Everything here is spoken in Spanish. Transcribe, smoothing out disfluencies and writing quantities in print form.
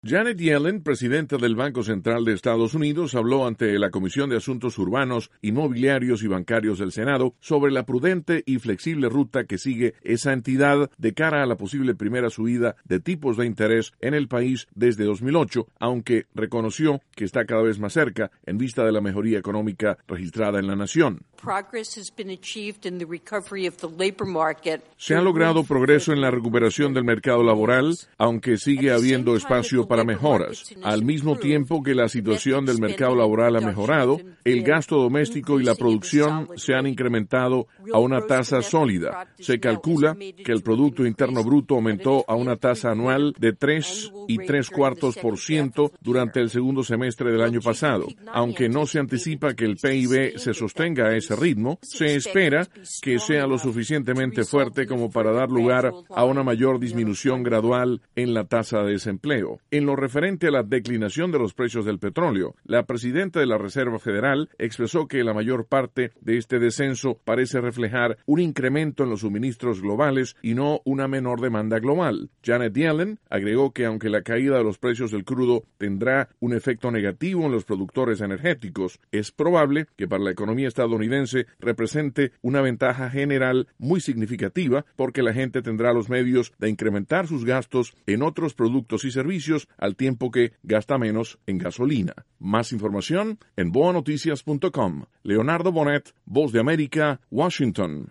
Janet Yellen, presidenta del Banco Central de Estados Unidos, habló ante la Comisión de Asuntos Urbanos, Inmobiliarios y Bancarios del Senado sobre la prudente y flexible ruta que sigue esa entidad de cara a la posible primera subida de tipos de interés en el país desde 2008, aunque reconoció que está cada vez más cerca en vista de la mejoría económica registrada en la nación. Se ha logrado progreso en la recuperación del mercado laboral, aunque sigue habiendo espacio para mejoras. Al mismo tiempo que la situación del mercado laboral ha mejorado, el gasto doméstico y la producción se han incrementado a una tasa sólida. Se calcula que el Producto Interno Bruto aumentó a una tasa anual de 3,75% durante el segundo semestre del año pasado. Aunque no se anticipa que el PIB se sostenga a ese ritmo, se espera que sea lo suficientemente fuerte como para dar lugar a una mayor disminución gradual en la tasa de desempleo. En lo referente a la declinación de los precios del petróleo, la presidenta de la Reserva Federal expresó que la mayor parte de este descenso parece reflejar un incremento en los suministros globales y no una menor demanda global. Janet Yellen agregó que aunque la caída de los precios del crudo tendrá un efecto negativo en los productores energéticos, es probable que para la economía estadounidense represente una ventaja general muy significativa porque la gente tendrá los medios de incrementar sus gastos en otros productos y servicios al tiempo que gasta menos en gasolina. Más información en boanoticias.com. Leonardo Bonet, Voz de América, Washington.